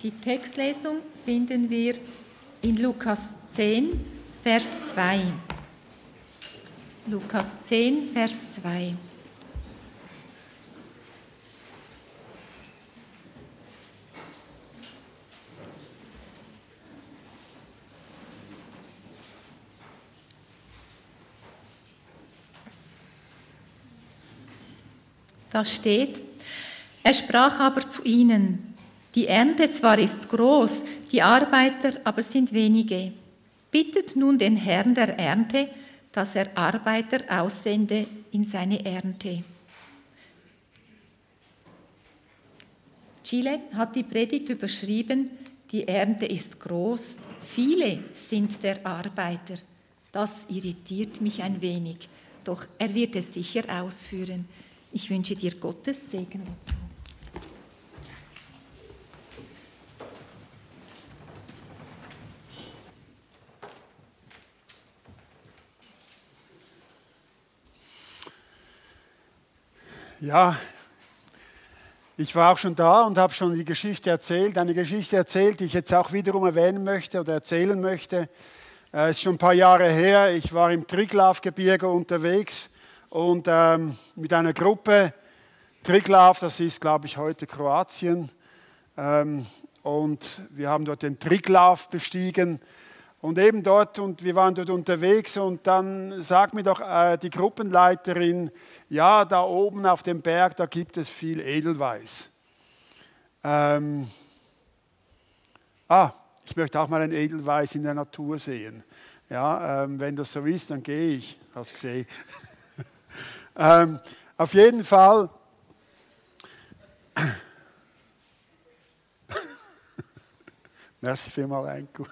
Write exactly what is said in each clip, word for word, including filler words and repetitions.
Die Textlesung finden wir in Lukas zehn, Vers zwei. Lukas zehn, Vers zwei. Da steht: Er sprach aber zu ihnen: Die Ernte zwar ist groß, die Arbeiter aber sind wenige. Bittet nun den Herrn der Ernte, dass er Arbeiter aussende in seine Ernte. Chile hat die Predigt überschrieben: Die Ernte ist groß, viele sind der Arbeiter. Das irritiert mich ein wenig, doch er wird es sicher ausführen. Ich wünsche dir Gottes Segen dazu. Ja, ich war auch schon da und habe schon die Geschichte erzählt, eine Geschichte erzählt, die ich jetzt auch wiederum erwähnen möchte oder erzählen möchte. Es ist schon ein paar Jahre her, ich war im Triglavgebirge unterwegs und ähm, mit einer Gruppe. Triglav, das ist, glaube ich, heute Kroatien. Ähm, und wir haben dort den Triglav bestiegen. Und eben dort, und wir waren dort unterwegs und dann sagt mir doch äh, die Gruppenleiterin, ja, da oben auf dem Berg, da gibt es viel Edelweiß. Ähm, ah, ich möchte auch mal ein Edelweiß in der Natur sehen. Ja, ähm, wenn das so ist, dann gehe ich. Hast du gesehen? ähm, auf jeden Fall. Merci vielmals, Enko.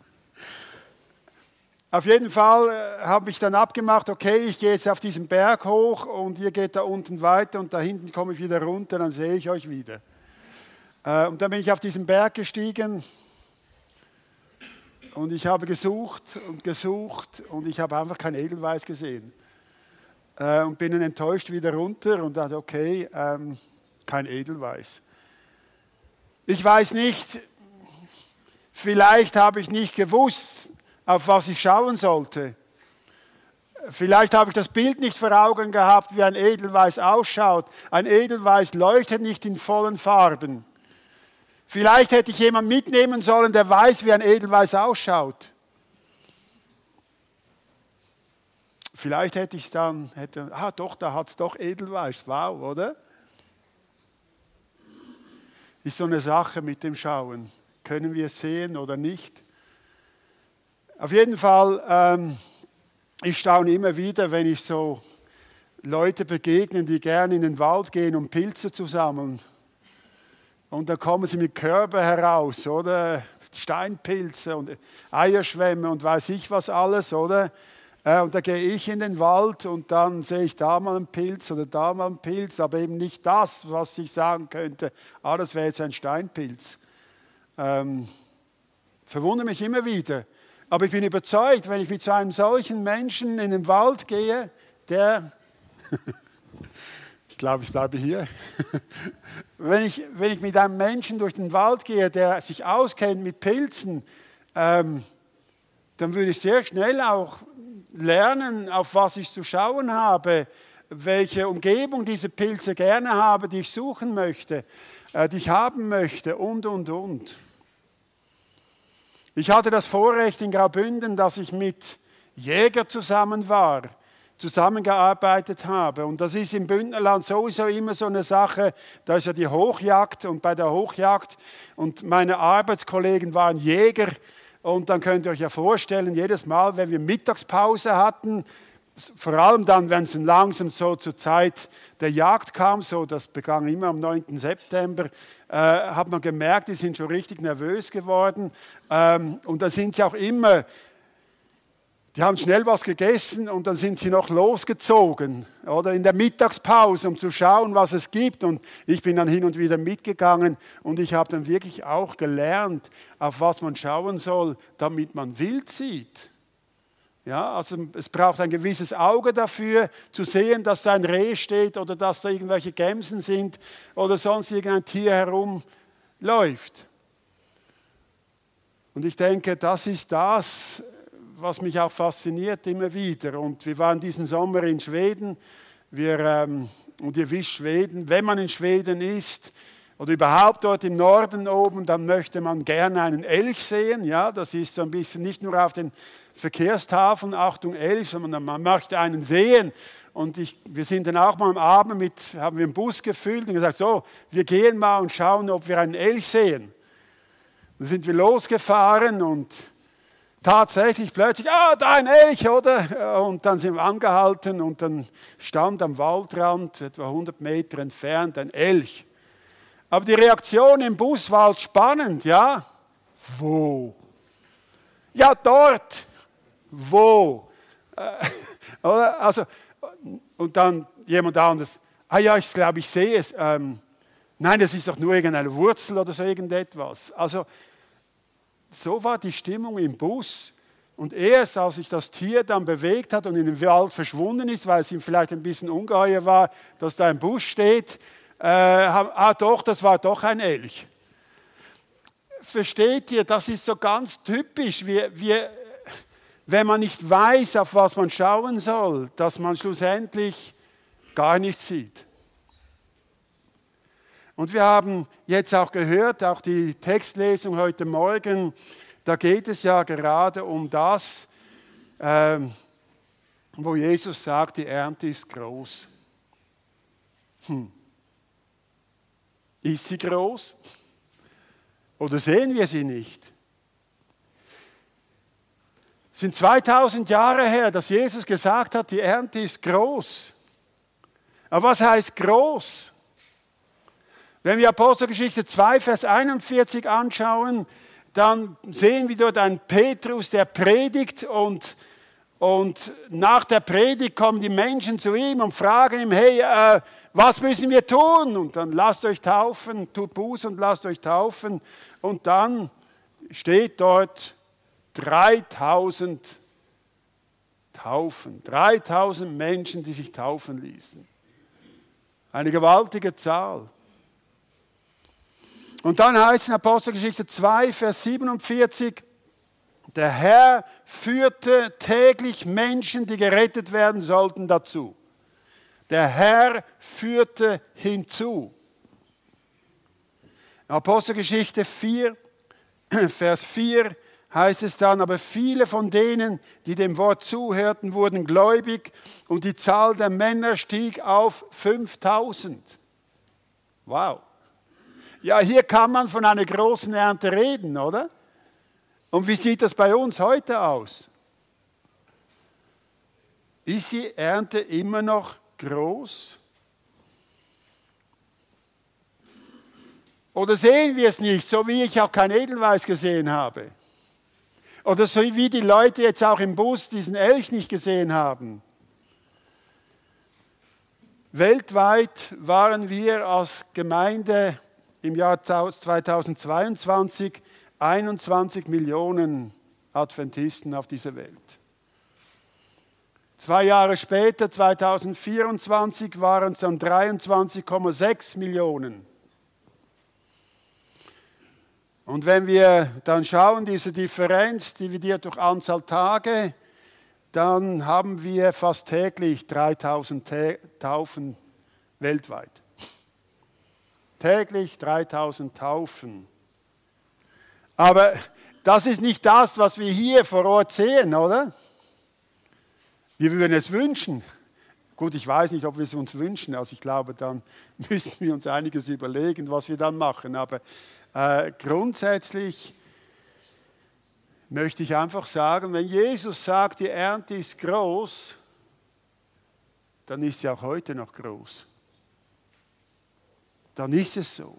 Auf jeden Fall äh, habe ich dann abgemacht, okay, ich gehe jetzt auf diesen Berg hoch und ihr geht da unten weiter und da hinten komme ich wieder runter, dann sehe ich euch wieder. Äh, und dann bin ich auf diesen Berg gestiegen und ich habe gesucht und gesucht und ich habe einfach kein Edelweiß gesehen. Äh, und bin dann enttäuscht wieder runter und dachte, okay, ähm, kein Edelweiß. Ich weiß nicht, vielleicht habe ich nicht gewusst, auf was ich schauen sollte. Vielleicht habe ich das Bild nicht vor Augen gehabt, wie ein Edelweiß ausschaut. Ein Edelweiß leuchtet nicht in vollen Farben. Vielleicht hätte ich jemanden mitnehmen sollen, der weiß, wie ein Edelweiß ausschaut. Vielleicht hätte ich dann, hätte, ah doch, da hat es doch Edelweiß. Wow, oder? Ist so eine Sache mit dem Schauen. Können wir es sehen oder nicht? Auf jeden Fall, ähm, ich staune immer wieder, wenn ich so Leute begegne, die gerne in den Wald gehen, um Pilze zu sammeln. Und dann kommen sie mit Körben heraus, oder? Steinpilze und Eierschwämme und weiß ich was alles, oder? Äh, und da gehe ich in den Wald und dann sehe ich da mal einen Pilz oder da mal einen Pilz, aber eben nicht das, was ich sagen könnte, ah, das wäre jetzt ein Steinpilz. Ähm, verwundere mich immer wieder. Aber ich bin überzeugt, wenn ich mit so einem solchen Menschen in den Wald gehe, der, ich glaube, ich bleibe hier, wenn ich, wenn ich mit einem Menschen durch den Wald gehe, der sich auskennt mit Pilzen, ähm, dann würde ich sehr schnell auch lernen, auf was ich zu schauen habe, welche Umgebung diese Pilze gerne habe, die ich suchen möchte, äh, die ich haben möchte und, und, und. Ich hatte das Vorrecht in Graubünden, dass ich mit Jägern zusammen war, zusammengearbeitet habe. Und das ist im Bündnerland sowieso immer so eine Sache, da ist ja die Hochjagd und bei der Hochjagd und meine Arbeitskollegen waren Jäger und dann könnt ihr euch ja vorstellen, jedes Mal, wenn wir Mittagspause hatten, vor allem dann, wenn es langsam so zur Zeit der Jagd kam, so das begann immer am neunten September, äh, hat man gemerkt, die sind schon richtig nervös geworden. Ähm, und da sind sie auch immer, die haben schnell was gegessen und dann sind sie noch losgezogen, oder in der Mittagspause, um zu schauen, was es gibt. Und ich bin dann hin und wieder mitgegangen und ich habe dann wirklich auch gelernt, auf was man schauen soll, damit man Wild sieht. Ja, also es braucht ein gewisses Auge dafür, zu sehen, dass da ein Reh steht oder dass da irgendwelche Gämsen sind oder sonst irgendein Tier herumläuft. Und ich denke, das ist das, was mich auch fasziniert immer wieder. Und wir waren diesen Sommer in Schweden. Wir, ähm, und ihr wisst Schweden, wenn man in Schweden ist oder überhaupt dort im Norden oben, dann möchte man gerne einen Elch sehen. Ja, das ist so ein bisschen nicht nur auf den Verkehrstafeln, Achtung Elch, sondern man möchte einen sehen. Und ich, wir sind dann auch mal am Abend mit, haben wir einen Bus gefüllt und gesagt, so, wir gehen mal und schauen, ob wir einen Elch sehen. Dann sind wir losgefahren und tatsächlich plötzlich, ah, da ein Elch, oder? Und dann sind wir angehalten und dann stand am Waldrand, etwa hundert Meter entfernt, ein Elch. Aber die Reaktion im Bus war halt spannend, ja? Wo? Ja, dort. Wo? Äh, oder? Also, und dann jemand anderes, ah ja, ich glaube, ich sehe es. Ähm, nein, das ist doch nur irgendeine Wurzel oder so irgendetwas. Also, so war die Stimmung im Bus. Und erst als sich das Tier dann bewegt hat und in den Wald verschwunden ist, weil es ihm vielleicht ein bisschen ungeheuer war, dass da ein Bus steht, äh, ah doch, das war doch ein Elch. Versteht ihr, das ist so ganz typisch. Wir, wir, wenn man nicht weiß, auf was man schauen soll, dass man schlussendlich gar nichts sieht. Und wir haben jetzt auch gehört, auch die Textlesung heute Morgen, da geht es ja gerade um das, ähm, wo Jesus sagt, die Ernte ist groß. Hm. Ist sie groß? Oder sehen wir sie nicht? Es sind zweitausend Jahre her, dass Jesus gesagt hat, die Ernte ist groß. Aber was heißt groß? Wenn wir Apostelgeschichte zwei, Vers einundvierzig anschauen, dann sehen wir dort einen Petrus, der predigt und, und nach der Predigt kommen die Menschen zu ihm und fragen ihm, hey, äh, was müssen wir tun? Und dann lasst euch taufen, tut Buße und lasst euch taufen. Und dann steht dort dreitausend Taufen, dreitausend Menschen, die sich taufen ließen. Eine gewaltige Zahl. Und dann heißt es in Apostelgeschichte zwei, Vers siebenundvierzig, der Herr führte täglich Menschen, die gerettet werden sollten, dazu. Der Herr führte hinzu. In Apostelgeschichte vier, Vers vier heißt es dann, aber viele von denen, die dem Wort zuhörten, wurden gläubig und die Zahl der Männer stieg auf fünftausend. Wow. Ja, hier kann man von einer großen Ernte reden, oder? Und wie sieht das bei uns heute aus? Ist die Ernte immer noch groß? Oder sehen wir es nicht, so wie ich auch kein Edelweiß gesehen habe? Oder so wie die Leute jetzt auch im Bus diesen Elch nicht gesehen haben? Weltweit waren wir als Gemeinde im Jahr zweitausendzweiundzwanzig einundzwanzig Millionen Adventisten auf dieser Welt. Zwei Jahre später, zweitausendvierundzwanzig, waren es dann dreiundzwanzig Komma sechs Millionen. Und wenn wir dann schauen, diese Differenz dividiert durch Anzahl Tage, dann haben wir fast täglich dreitausend Taufen weltweit. Täglich dreitausend Taufen. Aber das ist nicht das, was wir hier vor Ort sehen, oder? Wir würden es wünschen. Gut, ich weiß nicht, ob wir es uns wünschen. Also ich glaube, dann müssen wir uns einiges überlegen, was wir dann machen. Aber äh, grundsätzlich möchte ich einfach sagen, wenn Jesus sagt, die Ernte ist groß, dann ist sie auch heute noch groß. Dann ist es so.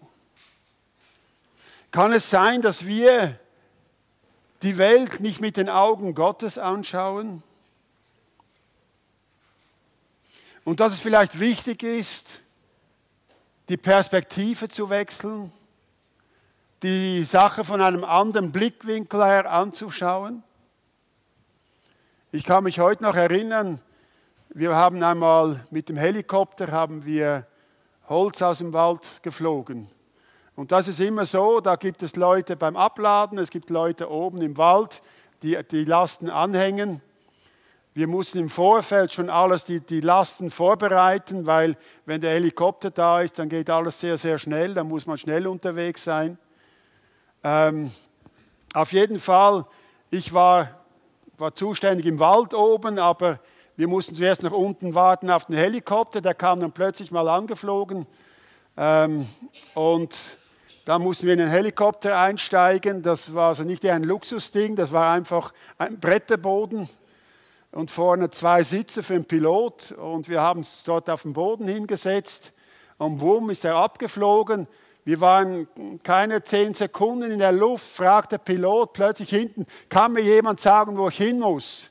Kann es sein, dass wir die Welt nicht mit den Augen Gottes anschauen? Und dass es vielleicht wichtig ist, die Perspektive zu wechseln, die Sache von einem anderen Blickwinkel her anzuschauen? Ich kann mich heute noch erinnern, wir haben einmal mit dem Helikopter haben wir Holz aus dem Wald geflogen. Und das ist immer so, da gibt es Leute beim Abladen, es gibt Leute oben im Wald, die die Lasten anhängen. Wir mussten im Vorfeld schon alles, die, die Lasten vorbereiten, weil wenn der Helikopter da ist, dann geht alles sehr, sehr schnell, dann muss man schnell unterwegs sein. Ähm, auf jeden Fall, ich war, war zuständig im Wald oben, aber wir mussten zuerst noch unten warten auf den Helikopter, der kam dann plötzlich mal angeflogen. Ähm, und da mussten wir in den Helikopter einsteigen. Das war also nicht ein Luxusding, das war einfach ein Bretterboden und vorne zwei Sitze für den Pilot. Und wir haben uns dort auf den Boden hingesetzt und wumm ist er abgeflogen. Wir waren keine zehn Sekunden in der Luft, fragt der Pilot plötzlich hinten, kann mir jemand sagen, wo ich hin muss?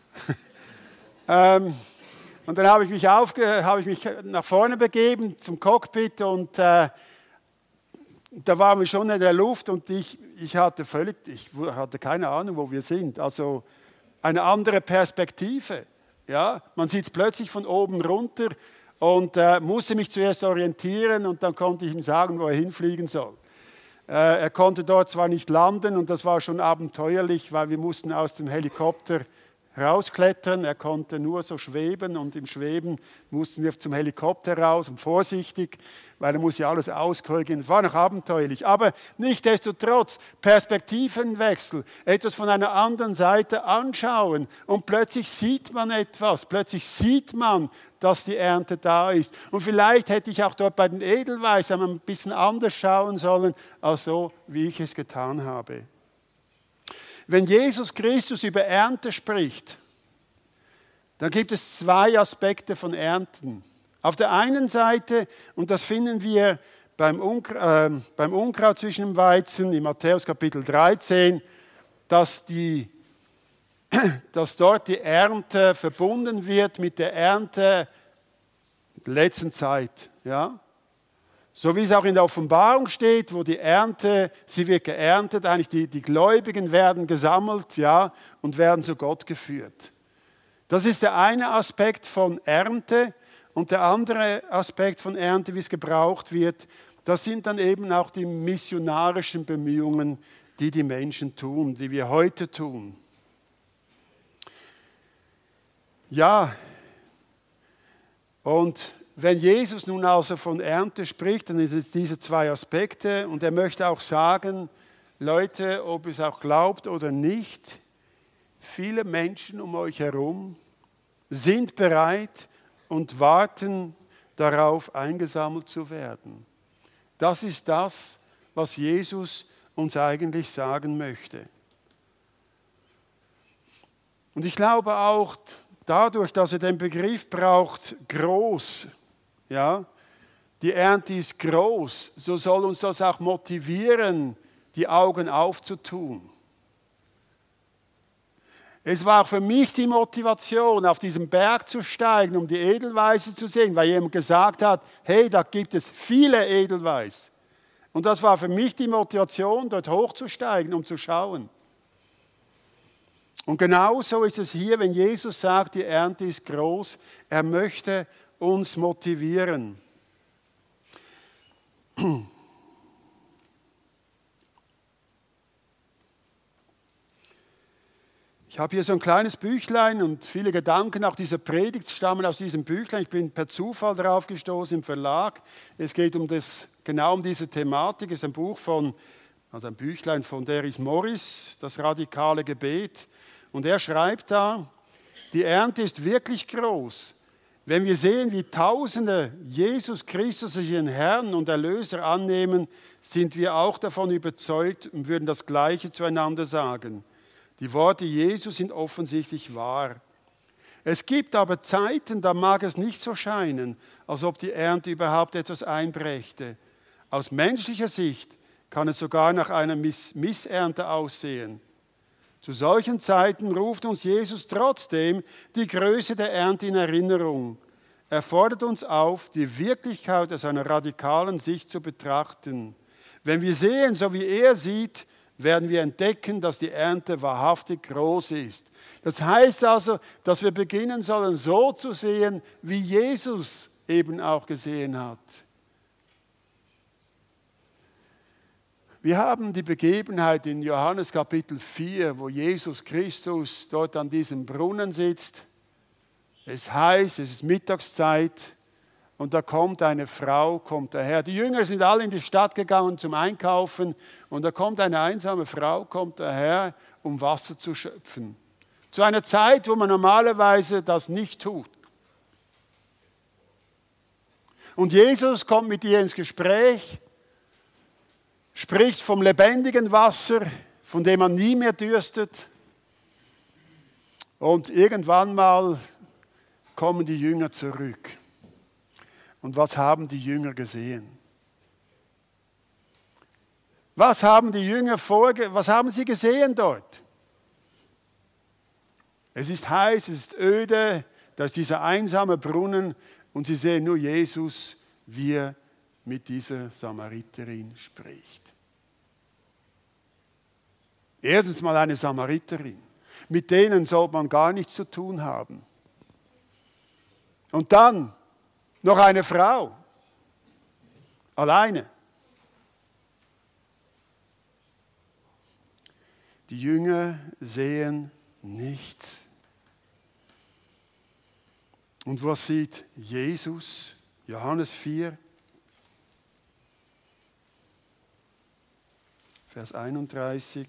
ähm, und dann habe ich mich, aufge, habe ich mich nach vorne begeben zum Cockpit und äh, da waren wir schon in der Luft und ich, ich hatte völlig, ich hatte keine Ahnung, wo wir sind. Also eine andere Perspektive. Ja? Man sieht es plötzlich von oben runter und äh, musste mich zuerst orientieren und dann konnte ich ihm sagen, wo er hinfliegen soll. Äh, er konnte dort zwar nicht landen und das war schon abenteuerlich, weil wir mussten aus dem Helikopter rausklettern. Er konnte nur so schweben und im Schweben mussten wir zum Helikopter raus und vorsichtig, weil er muss ja alles auskorrigieren. War noch abenteuerlich, aber nichtsdestotrotz Perspektivenwechsel, etwas von einer anderen Seite anschauen und plötzlich sieht man etwas, plötzlich sieht man, dass die Ernte da ist. Und vielleicht hätte ich auch dort bei den Edelweisen ein bisschen anders schauen sollen, als so, wie ich es getan habe. Wenn Jesus Christus über Ernte spricht, dann gibt es zwei Aspekte von Ernten. Auf der einen Seite, und das finden wir beim, Unkra- äh, beim Unkraut zwischen dem Weizen in Matthäus Kapitel dreizehn, dass, die, dass dort die Ernte verbunden wird mit der Ernte der letzten Zeit. Ja? So wie es auch in der Offenbarung steht, wo die Ernte, sie wird geerntet, eigentlich die, die Gläubigen werden gesammelt, ja, und werden zu Gott geführt. Das ist der eine Aspekt von Ernte und der andere Aspekt von Ernte, wie es gebraucht wird, das sind dann eben auch die missionarischen Bemühungen, die die Menschen tun, die wir heute tun. Ja, und wenn Jesus nun also von Ernte spricht, dann sind es diese zwei Aspekte und er möchte auch sagen, Leute, ob ihr es auch glaubt oder nicht, viele Menschen um euch herum sind bereit und warten darauf, eingesammelt zu werden. Das ist das, was Jesus uns eigentlich sagen möchte. Und ich glaube auch, dadurch, dass er den Begriff braucht, groß, ja, die Ernte ist groß, so soll uns das auch motivieren, die Augen aufzutun. Es war auch für mich die Motivation, auf diesen Berg zu steigen, um die Edelweise zu sehen, weil jemand gesagt hat, hey, da gibt es viele Edelweiß. Und das war für mich die Motivation, dort hochzusteigen, um zu schauen. Und genauso ist es hier, wenn Jesus sagt, die Ernte ist groß, er möchte uns motivieren. Ich habe hier so ein kleines Büchlein und viele Gedanken auch dieser Predigt stammen aus diesem Büchlein. Ich bin per Zufall darauf gestoßen im Verlag. Es geht um das, genau um diese Thematik. Es ist ein Buch von, also ein Büchlein von Deris Morris, das radikale Gebet. Und er schreibt da, die Ernte ist wirklich groß. Wenn wir sehen, wie Tausende Jesus Christus als ihren Herrn und Erlöser annehmen, sind wir auch davon überzeugt und würden das Gleiche zueinander sagen. Die Worte Jesu sind offensichtlich wahr. Es gibt aber Zeiten, da mag es nicht so scheinen, als ob die Ernte überhaupt etwas einbrächte. Aus menschlicher Sicht kann es sogar nach einer Miss- Missernte aussehen. Zu solchen Zeiten ruft uns Jesus trotzdem die Größe der Ernte in Erinnerung. Er fordert uns auf, die Wirklichkeit aus einer radikalen Sicht zu betrachten. Wenn wir sehen, so wie er sieht, werden wir entdecken, dass die Ernte wahrhaftig groß ist. Das heißt also, dass wir beginnen sollen, so zu sehen, wie Jesus eben auch gesehen hat. Wir haben die Begebenheit in Johannes Kapitel vier, wo Jesus Christus dort an diesem Brunnen sitzt. Es heißt, es ist Mittagszeit und da kommt eine Frau, kommt daher. Die Jünger sind alle in die Stadt gegangen zum Einkaufen und da kommt eine einsame Frau, kommt daher, um Wasser zu schöpfen. Zu einer Zeit, wo man normalerweise das nicht tut. Und Jesus kommt mit ihr ins Gespräch, spricht vom lebendigen Wasser, von dem man nie mehr dürstet. Und irgendwann mal kommen die Jünger zurück. Und was haben die Jünger gesehen? Was haben die Jünger vorge- was haben sie gesehen dort? Es ist heiß, es ist öde, da ist dieser einsame Brunnen und sie sehen nur Jesus, wie er mit dieser Samariterin spricht. Erstens mal eine Samariterin. Mit denen sollte man gar nichts zu tun haben. Und dann noch eine Frau. Alleine. Die Jünger sehen nichts. Und was sieht Jesus? Johannes vier, Vers einunddreißig.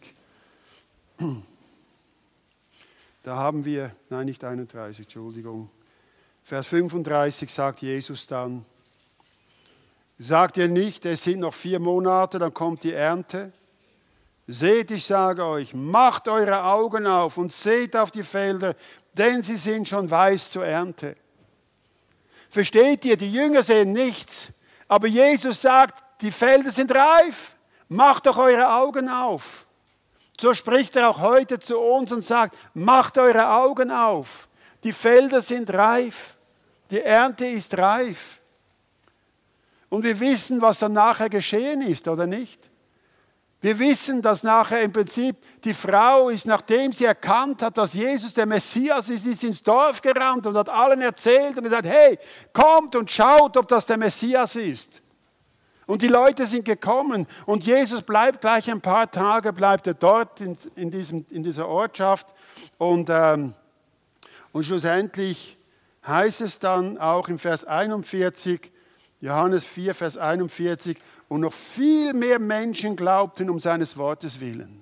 Da haben wir, nein, nicht einunddreißig, Entschuldigung. Vers fünfunddreißig sagt Jesus dann, sagt ihr nicht, es sind noch vier Monate, dann kommt die Ernte? Seht, ich sage euch, macht eure Augen auf und seht auf die Felder, denn sie sind schon weiß zur Ernte. Versteht ihr, die Jünger sehen nichts, aber Jesus sagt, die Felder sind reif, macht doch eure Augen auf. So spricht er auch heute zu uns und sagt, macht eure Augen auf. Die Felder sind reif. Die Ernte ist reif. Und wir wissen, was dann nachher geschehen ist, oder nicht? Wir wissen, dass nachher im Prinzip die Frau ist, nachdem sie erkannt hat, dass Jesus der Messias ist, ist ins Dorf gerannt und hat allen erzählt und gesagt, hey, kommt und schaut, ob das der Messias ist. Und die Leute sind gekommen und Jesus bleibt gleich ein paar Tage, bleibt er dort in, in, diesem, in dieser Ortschaft. Und, ähm, und schlussendlich heißt es dann auch im Vers einundvierzig, Johannes vier, Vers einundvierzig, und noch viel mehr Menschen glaubten um seines Wortes willen.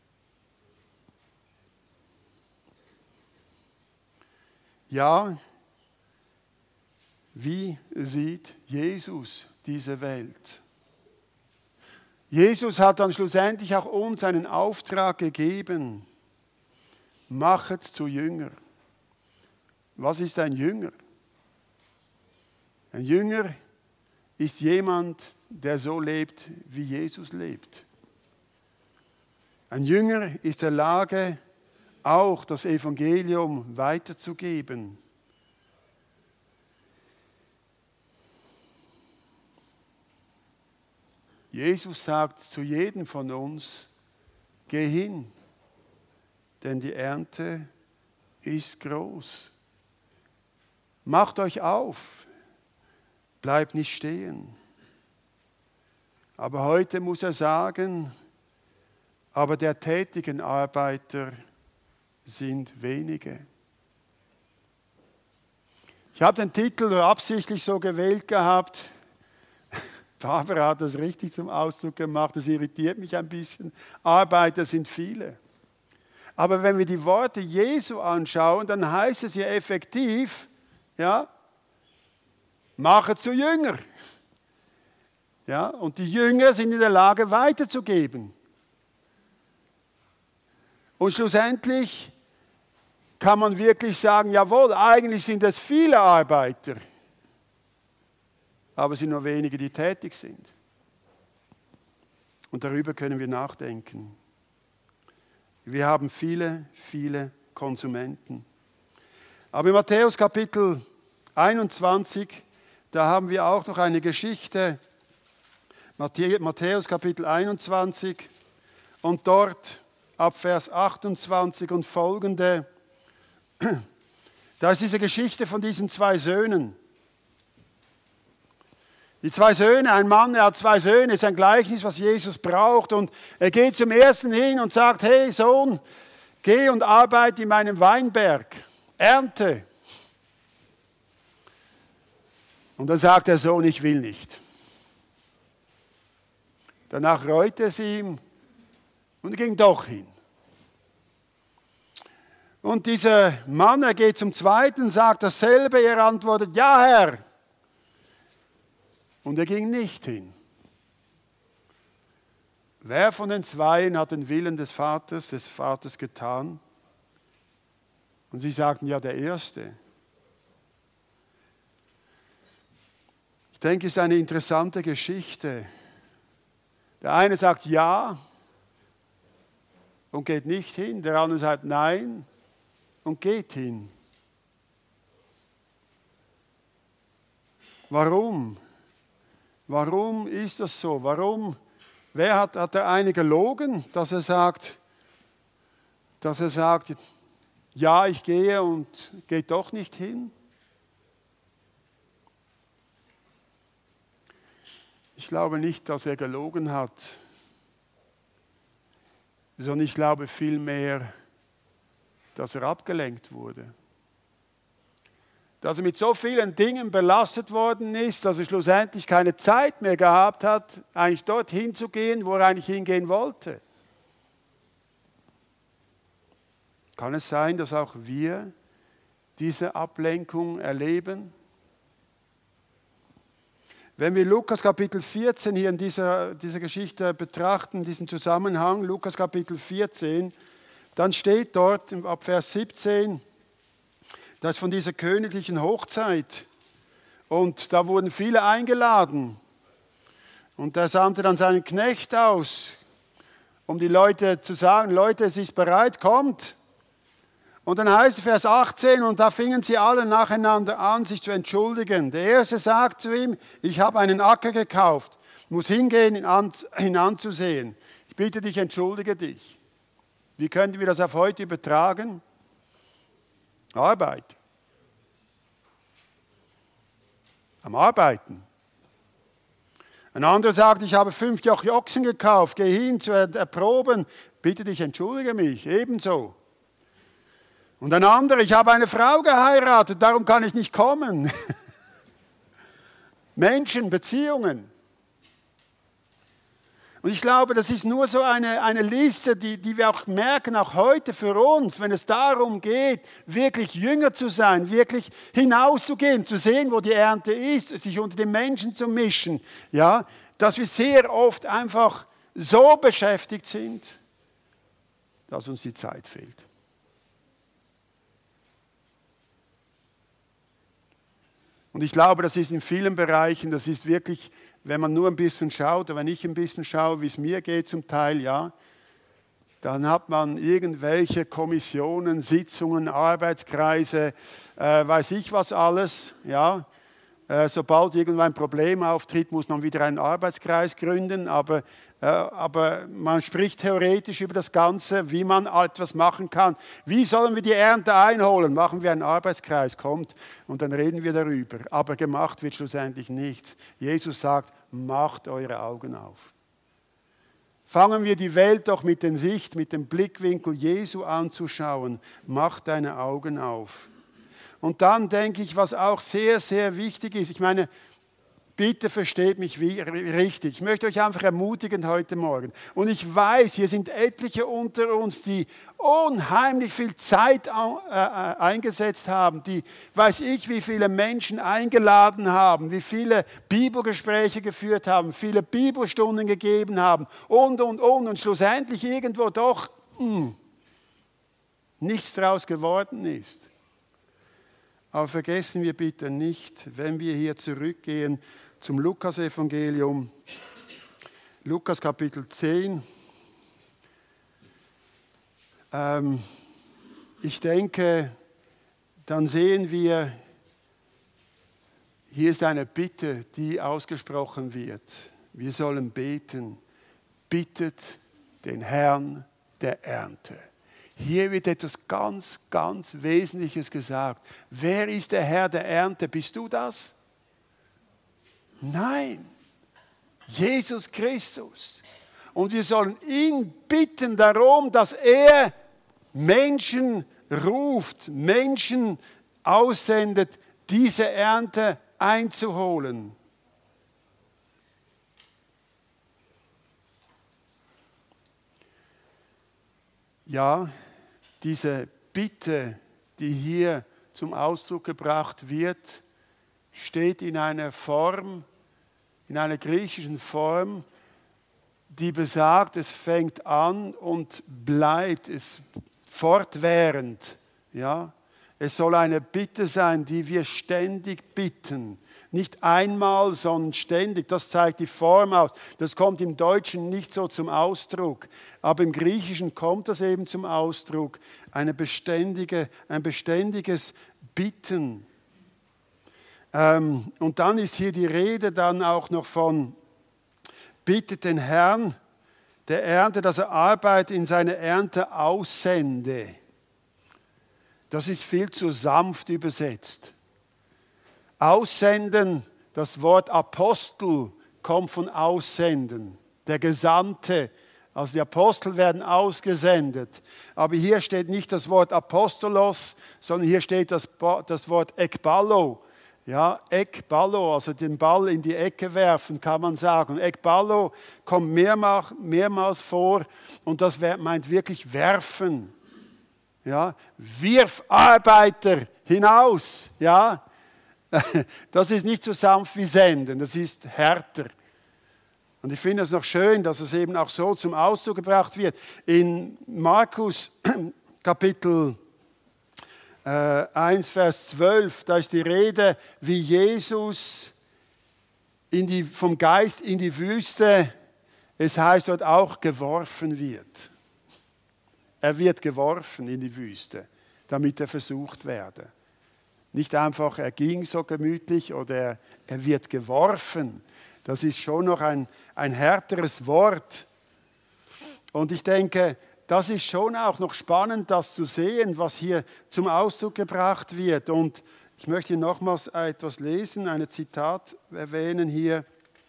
Ja, wie sieht Jesus diese Welt? Jesus hat dann schlussendlich auch uns einen Auftrag gegeben. Machet zu Jünger. Was ist ein Jünger? Ein Jünger ist jemand, der so lebt, wie Jesus lebt. Ein Jünger ist in der Lage, auch das Evangelium weiterzugeben. Jesus sagt zu jedem von uns, geh hin, denn die Ernte ist groß. Macht euch auf, bleibt nicht stehen. Aber heute muss er sagen, aber der tätigen Arbeiter sind wenige. Ich habe den Titel absichtlich so gewählt gehabt. Barbara hat das richtig zum Ausdruck gemacht, das irritiert mich ein bisschen. Arbeiter sind viele. Aber wenn wir die Worte Jesu anschauen, dann heißt es ja effektiv, ja, mache zu Jünger. Ja, und die Jünger sind in der Lage weiterzugeben. Und schlussendlich kann man wirklich sagen, jawohl, eigentlich sind es viele Arbeiter, aber es sind nur wenige, die tätig sind. Und darüber können wir nachdenken. Wir haben viele, viele Konsumenten. Aber in Matthäus Kapitel einundzwanzig, da haben wir auch noch eine Geschichte. Matthäus Kapitel einundzwanzig und dort ab Vers achtundzwanzig und folgende, da ist diese Geschichte von diesen zwei Söhnen. Die zwei Söhne, ein Mann, er hat zwei Söhne, ist ein Gleichnis, was Jesus braucht. Und er geht zum ersten hin und sagt, hey Sohn, geh und arbeite in meinem Weinberg, ernte. Und dann sagt der Sohn, ich will nicht. Danach reute es ihm und er ging doch hin. Und dieser Mann, er geht zum zweiten, sagt dasselbe, er antwortet, ja Herr. Und er ging nicht hin. Wer von den Zweien hat den Willen des Vaters, des Vaters getan? Und sie sagten, ja, der Erste. Ich denke, es ist eine interessante Geschichte. Der eine sagt ja und geht nicht hin, der andere sagt nein und geht hin. Warum? Warum ist das so? Warum? Wer hat, hat der eine gelogen, dass er sagt, dass er sagt, ja, ich gehe und geht doch nicht hin? Ich glaube nicht, dass er gelogen hat, sondern ich glaube vielmehr, dass er abgelenkt wurde. Dass er mit so vielen Dingen belastet worden ist, dass er schlussendlich keine Zeit mehr gehabt hat, eigentlich dorthin zu gehen, wo er eigentlich hingehen wollte. Kann es sein, dass auch wir diese Ablenkung erleben? Wenn wir Lukas Kapitel vierzehn hier in dieser, dieser Geschichte betrachten, diesen Zusammenhang, Lukas Kapitel vierzehn, dann steht dort ab Vers siebzehn, das ist von dieser königlichen Hochzeit. Und da wurden viele eingeladen. Und er sandte dann seinen Knecht aus, um die Leute zu sagen, Leute, es ist bereit, kommt. Und dann heißt es Vers achtzehn, und da fingen sie alle nacheinander an, sich zu entschuldigen. Der erste sagt zu ihm, ich habe einen Acker gekauft, muss hingehen, ihn, an, ihn anzusehen. Ich bitte dich, entschuldige dich. Wie können wir das auf heute übertragen? Arbeit. Am Arbeiten. Ein anderer sagt, ich habe fünf Joch Ochsen gekauft, geh hin zu erproben, bitte dich, entschuldige mich, ebenso. Und ein anderer, ich habe eine Frau geheiratet, darum kann ich nicht kommen. Menschen, Beziehungen. Und ich glaube, das ist nur so eine, eine Liste, die, die wir auch merken, auch heute für uns, wenn es darum geht, wirklich Jünger zu sein, wirklich hinauszugehen, zu sehen, wo die Ernte ist, sich unter den Menschen zu mischen, ja, dass wir sehr oft einfach so beschäftigt sind, dass uns die Zeit fehlt. Und ich glaube, das ist in vielen Bereichen, das ist wirklich, wenn man nur ein bisschen schaut, oder wenn ich ein bisschen schaue, wie es mir geht zum Teil, ja, dann hat man irgendwelche Kommissionen, Sitzungen, Arbeitskreise, äh, weiß ich was alles, ja. Äh, sobald irgendwann ein Problem auftritt, muss man wieder einen Arbeitskreis gründen, aber, äh, aber man spricht theoretisch über das Ganze, wie man etwas machen kann. Wie sollen wir die Ernte einholen? Machen wir einen Arbeitskreis, kommt, und dann reden wir darüber. Aber gemacht wird schlussendlich nichts. Jesus sagt, macht eure Augen auf. Fangen wir die Welt doch mit der Sicht, mit dem Blickwinkel Jesu anzuschauen. Macht deine Augen auf. Und dann denke ich, was auch sehr, sehr wichtig ist, ich meine, bitte versteht mich wie, richtig. Ich möchte euch einfach ermutigen heute Morgen. Und ich weiß, hier sind etliche unter uns, die unheimlich viel Zeit äh, eingesetzt haben, die, weiß ich, wie viele Menschen eingeladen haben, wie viele Bibelgespräche geführt haben, viele Bibelstunden gegeben haben und, und, und. Und schlussendlich irgendwo doch mh, nichts draus geworden ist. Aber vergessen wir bitte nicht, wenn wir hier zurückgehen zum Lukas-Evangelium, Lukas Kapitel zehn. Ähm, ich denke, dann sehen wir, hier ist eine Bitte, die ausgesprochen wird. Wir sollen beten, bittet den Herrn der Ernte. Hier wird etwas ganz, ganz Wesentliches gesagt. Wer ist der Herr der Ernte? Bist du das? Nein, Jesus Christus. Und wir sollen ihn bitten darum, dass er Menschen ruft, Menschen aussendet, diese Ernte einzuholen. Ja, diese Bitte, die hier zum Ausdruck gebracht wird, steht in einer Form, in einer griechischen Form, die besagt, es fängt an und bleibt, es fortwährend. Ja? Es soll eine Bitte sein, die wir ständig bitten. Nicht einmal, sondern ständig. Das zeigt die Form aus. Das kommt im Deutschen nicht so zum Ausdruck. Aber im Griechischen kommt das eben zum Ausdruck. Eine beständige, ein beständiges Bitten. Ähm, und dann ist hier die Rede dann auch noch von, bittet den Herrn der Ernte, dass er Arbeit in seine Ernte aussende. Das ist viel zu sanft übersetzt. Aussenden, das Wort Apostel kommt von Aussenden, der Gesandte. Also die Apostel werden ausgesendet. Aber hier steht nicht das Wort Apostolos, sondern hier steht das, das Wort Ekballo. Ja, Ekballo, also den Ball in die Ecke werfen, kann man sagen. Ekballo kommt mehrmals, mehrmals vor und das meint wirklich werfen. Ja, wirf Arbeiter hinaus. Ja, das ist nicht so sanft wie senden, das ist härter. Und ich finde es noch schön, dass es eben auch so zum Ausdruck gebracht wird. In Markus Kapitel eins, Vers zwölf, da ist die Rede, wie Jesus in die, vom Geist in die Wüste, es heißt dort auch, geworfen wird. Er wird geworfen in die Wüste, damit er versucht werde. Nicht einfach, er ging so gemütlich oder er wird geworfen. Das ist schon noch ein, ein härteres Wort. Und ich denke, das ist schon auch noch spannend, das zu sehen, was hier zum Ausdruck gebracht wird. Und ich möchte nochmals etwas lesen, ein Zitat erwähnen hier.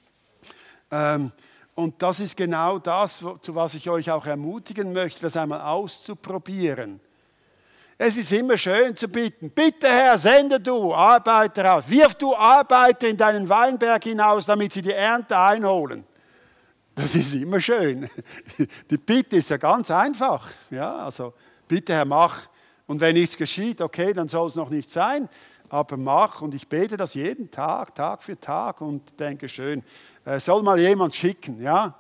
Und das ist genau das, zu was ich euch auch ermutigen möchte, das einmal auszuprobieren. Es ist immer schön zu bitten, bitte Herr, sende du Arbeiter aus, wirf du Arbeiter in deinen Weinberg hinaus, damit sie die Ernte einholen. Das ist immer schön. Die Bitte ist ja ganz einfach. Ja, also bitte Herr, mach. Und wenn nichts geschieht, okay, dann soll es noch nicht sein, aber mach. Und ich bete das jeden Tag, Tag für Tag und denke, schön, soll mal jemand schicken, ja.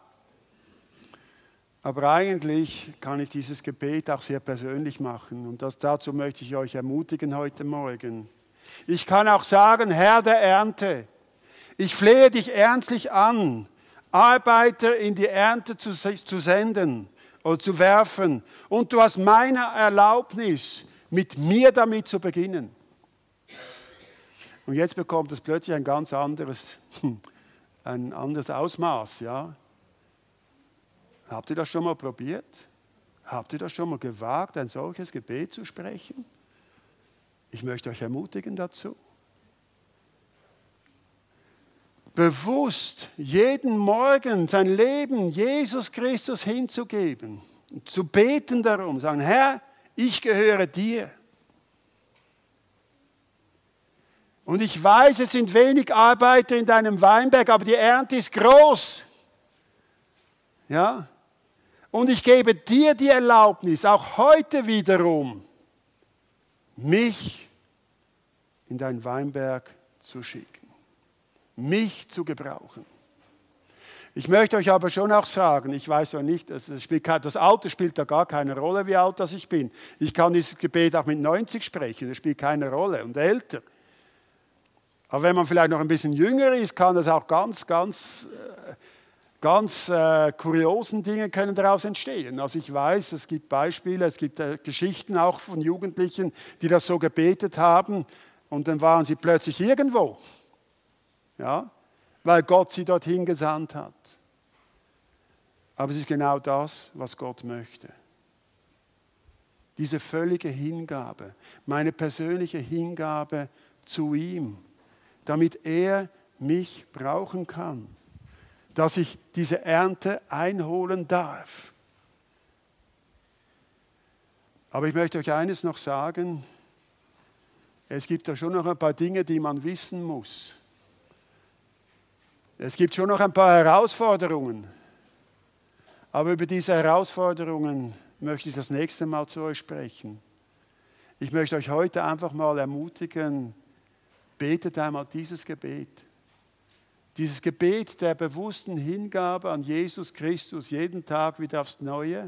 Aber eigentlich kann ich dieses Gebet auch sehr persönlich machen. Und das, dazu möchte ich euch ermutigen heute Morgen. Ich kann auch sagen, Herr der Ernte, ich flehe dich ernstlich an, Arbeiter in die Ernte zu, zu senden oder zu werfen. Und du hast meine Erlaubnis, mit mir damit zu beginnen. Und jetzt bekommt es plötzlich ein ganz anderes, ein anderes Ausmaß, ja. Habt ihr das schon mal probiert? Habt ihr das schon mal gewagt, ein solches Gebet zu sprechen? Ich möchte euch ermutigen dazu. Bewusst jeden Morgen sein Leben Jesus Christus hinzugeben, zu beten darum, sagen, Herr, ich gehöre dir. Und ich weiß, es sind wenig Arbeiter in deinem Weinberg, aber die Ernte ist groß. Ja? Und ich gebe dir die Erlaubnis, auch heute wiederum, mich in deinen Weinberg zu schicken, mich zu gebrauchen. Ich möchte euch aber schon auch sagen, ich weiß ja nicht, das, spielt, das Alter spielt da gar keine Rolle, wie alt das ich bin. Ich kann dieses Gebet auch mit neunzig sprechen, das spielt keine Rolle und älter. Aber wenn man vielleicht noch ein bisschen jünger ist, kann das auch ganz, ganz... Ganz äh, kuriosen Dinge können daraus entstehen. Also ich weiß, es gibt Beispiele, es gibt äh, Geschichten auch von Jugendlichen, die das so gebetet haben und dann waren sie plötzlich irgendwo, ja, weil Gott sie dorthin gesandt hat. Aber es ist genau das, was Gott möchte. Diese völlige Hingabe, meine persönliche Hingabe zu ihm, damit er mich brauchen kann, dass ich diese Ernte einholen darf. Aber ich möchte euch eines noch sagen, es gibt da schon noch ein paar Dinge, die man wissen muss. Es gibt schon noch ein paar Herausforderungen. Aber über diese Herausforderungen möchte ich das nächste Mal zu euch sprechen. Ich möchte euch heute einfach mal ermutigen, betet einmal dieses Gebet. Dieses Gebet der bewussten Hingabe an Jesus Christus jeden Tag wieder aufs Neue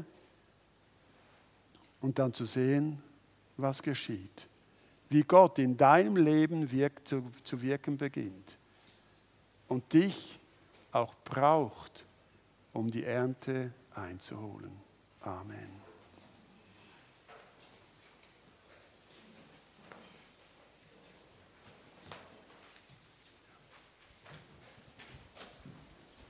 und dann zu sehen, was geschieht. Wie Gott in deinem Leben wirkt, zu, zu wirken beginnt und dich auch braucht, um die Ernte einzuholen. Amen.